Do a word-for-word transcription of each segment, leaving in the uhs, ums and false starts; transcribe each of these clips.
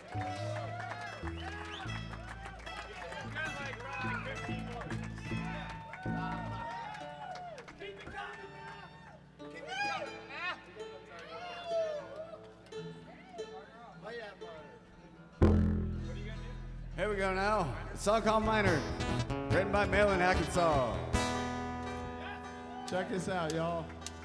Here we go now. A song called Minor, written by Mel in Arkansas. Check this out, y'all.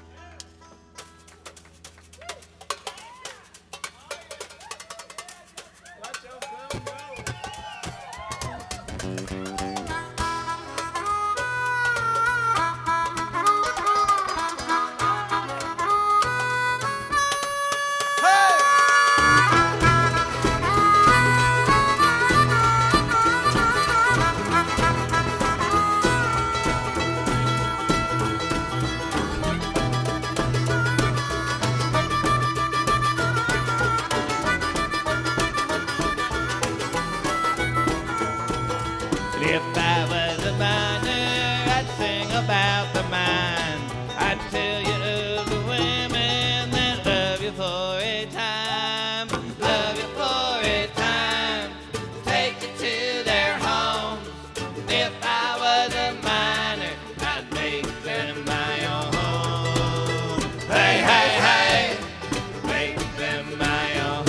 If I was a miner, I'd sing about the mine. I'd tell you of the women that love you for a time, love you for a time, take you to their homes. If I was a miner, I'd make them my own. Hey, hey, hey, make them my own.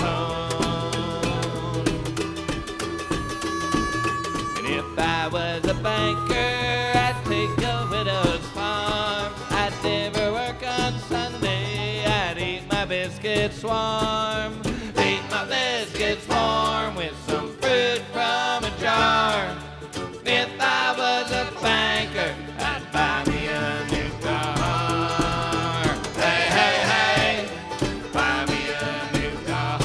And if I was a banker, I'd take a widow's farm. I'd never work on Sunday, I'd eat my biscuits warm. Eat my biscuits warm with some fruit from a jar. If I was a banker, I'd buy me a new car. Hey, hey, hey, buy me a new car.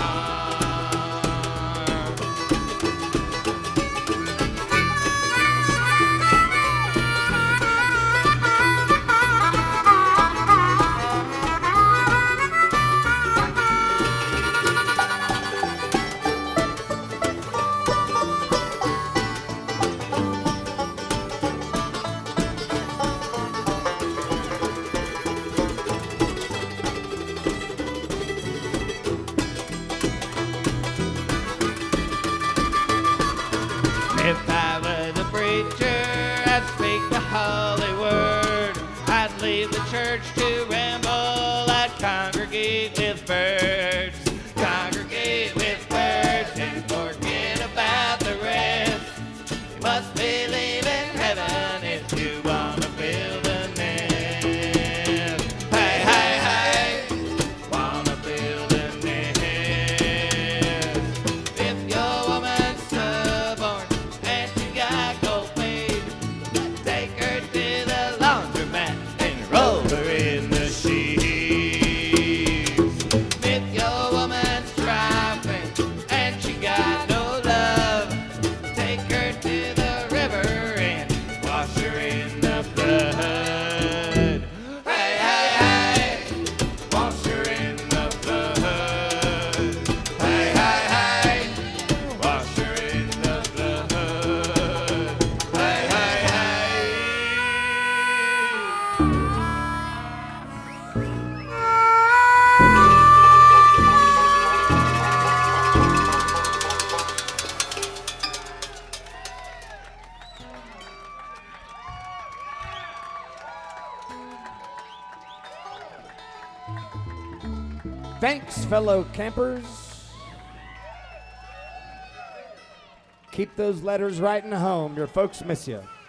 If I was a preacher, I'd speak the holy word. I'd leave the church to ramble, I'd congregate with birds. Congregate with birds and forget about the rest. You must believe in heaven if you want to build a nest. Hey, hey, hey, wanna build a nest. If your woman's stubborn and she got cold feet, take her to the laundromat and roll her in the sheets. If your woman's trifling and she got no love, take her to the river and wash her in the flood. Hey, hey, hey, wash her in the flood. Hey, hey, hey, wash her in the flood. Hey, hey, hey. Thanks, fellow campers. Keep those letters writing home. Your folks miss you.